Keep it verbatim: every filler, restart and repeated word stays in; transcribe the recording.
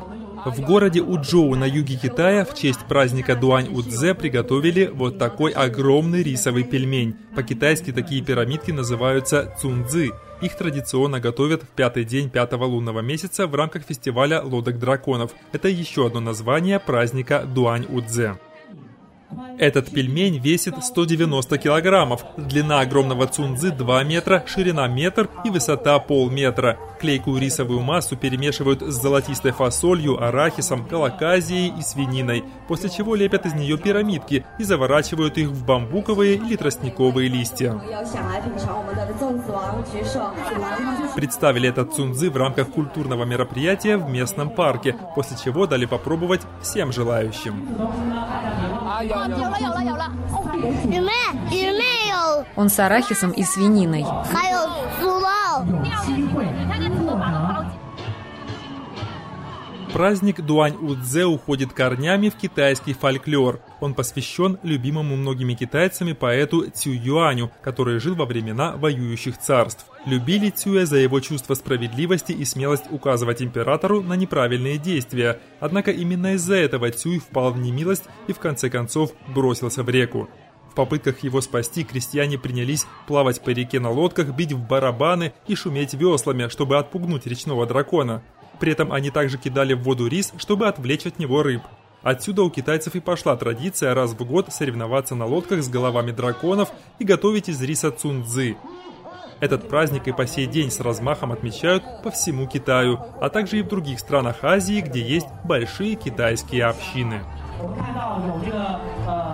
В городе Учжоу на юге Китая в честь праздника Дуань-Удзе приготовили вот такой огромный рисовый пельмень. По-китайски такие пирамидки называются цунцзы. Их традиционно готовят в пятый день пятого лунного месяца в рамках фестиваля лодок драконов. Это еще одно название праздника Дуань-Удзе. Этот пельмень весит сто девяносто килограммов. Длина огромного цунцзы два метра, ширина метр и высота полметра. Клейкую рисовую массу перемешивают с золотистой фасолью, арахисом, колоказией и свининой, после чего лепят из нее пирамидки и заворачивают их в бамбуковые или тростниковые листья. Представили этот цунцзы в рамках культурного мероприятия в местном парке, после чего дали попробовать всем желающим. Он с арахисом и свининой. Праздник Дуань-Удзе уходит корнями в китайский фольклор. Он посвящен любимому многими китайцами поэту Цю Юаню, который жил во времена воюющих царств. Любили Цюя за его чувство справедливости и смелость указывать императору на неправильные действия. Однако именно из-за этого Цюй впал в немилость и в конце концов бросился в реку. В попытках его спасти крестьяне принялись плавать по реке на лодках, бить в барабаны и шуметь веслами, чтобы отпугнуть речного дракона. При этом они также кидали в воду рис, чтобы отвлечь от него рыб. Отсюда у китайцев и пошла традиция раз в год соревноваться на лодках с головами драконов и готовить из риса цунцзы. Этот праздник и по сей день с размахом отмечают по всему Китаю, а также и в других странах Азии, где есть большие китайские общины.